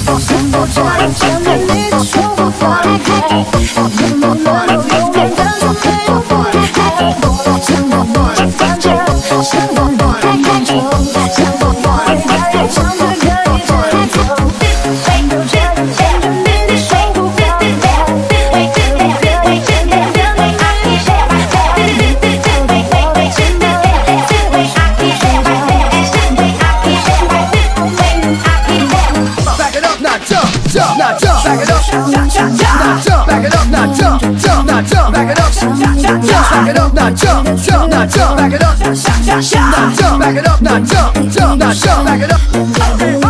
想不着要证明你的说不放开，永远的永远的就没有不离开，想到你就放着，想到你太感动，想到我应该要唱的可以这样走，没有这样牵着你的手不放开，为真的为真的为爱你写完的，为真的为真的为爱你写完的，为爱你写完的，为爱你写。 Back it up, now jump, jump, now jump. Back it up, now jump. Back it up, now jump, jump, now jump. Back it up, back it up, now jump, jump, now jump. Back it up, now jump. Back it up, now jump, jump, now jump. Back it up.